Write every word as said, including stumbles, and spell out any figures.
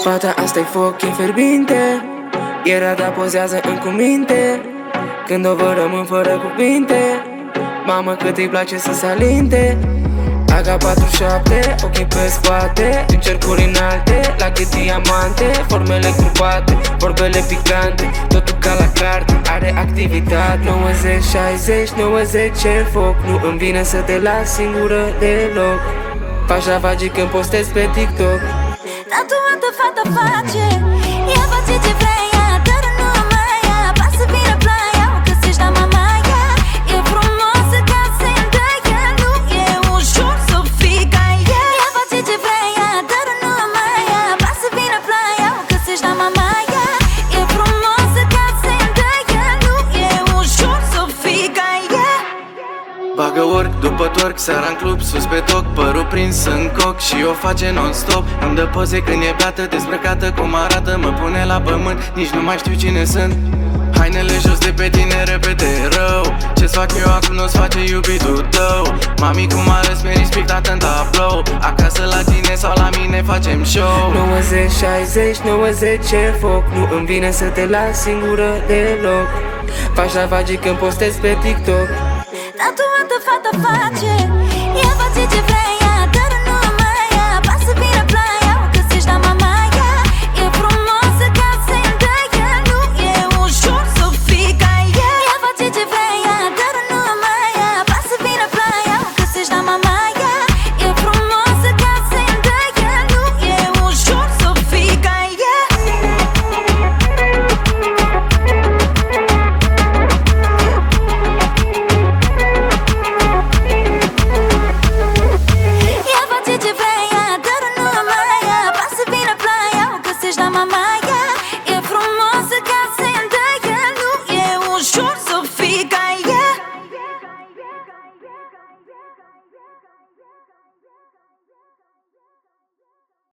Fata asta-i foc, e fierbinte. Era ta pozează în cuminte. Când o văd rămân fără cuvinte. Mamă cât îi place să se alinte. A K patruzeci și șapte, ochii pe spate, în cercuri înalte, la cât diamante. Formele grupate, vorbele picante, totul ca la carte, are activitate. Nouăzeci, șaizeci, nouăzeci e foc. Nu îmi vine să te las singură deloc. Faci ravagii când postez pe TikTok. Tatuată fata face, ea face ce vrea ea, dar nu numai ea. Pasă vine ploaia, o găsești la mama ea. E frumoasă ca Zendaya, nu e ușor să fii ca ea. Ea face ce vrea ea, dar nu numai ea. Pasă vine ploaia, o găsești la mama ea. E frumoasă ca Zendaya, nu e ușor să fii ca ea. Bagă work după twerk, seara în club, sus pe toc, părul prins în coc și o face non-stop. Îmi dă poze când e beată, dezbrăcată cum arată, mă pune la pământ, nici nu mai știu cine sunt. Hainele jos de pe tine, repede rău. Ce-ți fac eu acum nu-ți face iubitul tău. Mami cum arăți, mi-e respectată în tablou. Acasă la tine sau la mine facem show. Nouăzeci, șaizeci, nouăzeci e foc. Nu îmi vine să te las singură deloc. Faci ravagii când postez pe TikTok. Tatuată fata face, ea face ce vrea